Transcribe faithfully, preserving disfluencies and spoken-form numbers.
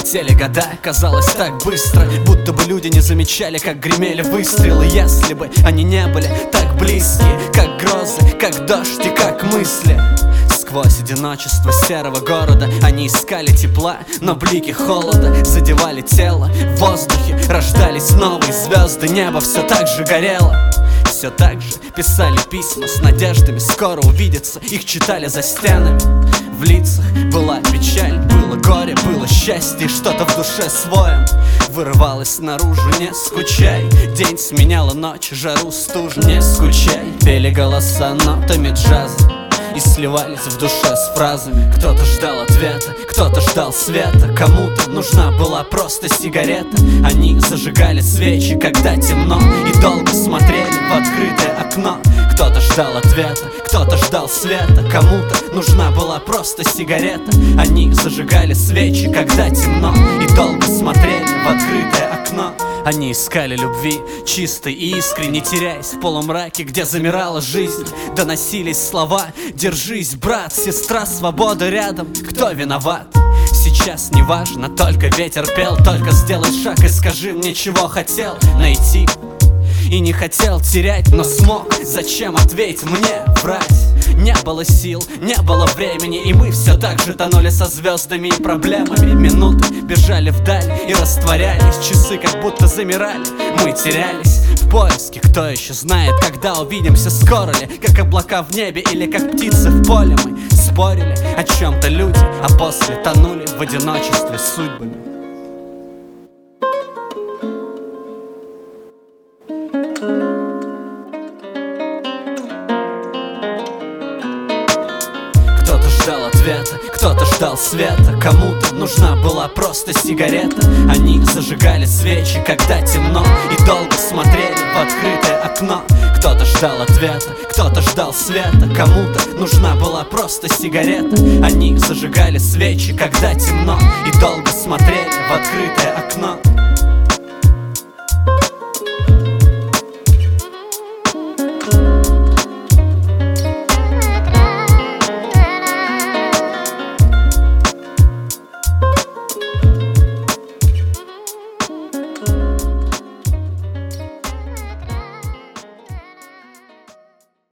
летели года, казалось так быстро, будто бы люди не замечали, как гремели выстрелы. Если бы они не были так близки, как грозы, как дождь и как мысли. Сквозь одиночество серого города они искали тепла, но блики холода задевали тело. В воздухе рождались новые звезды, небо все так же горело. Все так же писали письма с надеждами скоро увидеться, их читали за стенами. В лицах была печаль, было горе, было счастье, что-то в душе своем вырывалось наружу. Не скучай, день сменяла ночь, жару, стужу. Не скучай, пели голоса нотами джаза и сливались в душе с фразами. Кто-то ждал ответа, кто-то ждал света, кому-то нужна была просто сигарета. Они зажигали свечи, когда темно, и долго смотрели в открытое окно. Кто-то ждал ответа, кто-то ждал света, кому-то нужна была просто сигарета. Они зажигали свечи, когда темно, и долго смотрели в открытое окно. Они искали любви, чистой и искренней, теряясь в полумраке, где замирала жизнь. Доносились слова: держись, брат, сестра, свобода рядом. Кто виноват? Сейчас не важно, только ветер пел. Только сделай шаг и скажи мне, чего хотел найти и не хотел терять, но смог. Зачем, ответь мне, врать? Не было сил, не было времени, и мы все так же тонули со звездами и проблемами. Минуты бежали вдаль и растворялись, часы как будто замирали. Мы терялись в поиске, кто еще знает, когда увидимся, скоро ли, как облака в небе или как птицы в поле. Мы спорили о чем-то люди, а после тонули в одиночестве судьбами. Кто-то ждал ответа, кто-то ждал света, кому-то нужна была просто сигарета. Они зажигали свечи, когда темно, и долго смотрели в открытое окно. Кто-то ждал ответа, кто-то ждал света, кому-то нужна была просто сигарета. Они зажигали свечи, когда темно, и долго смотрели в открытое окно.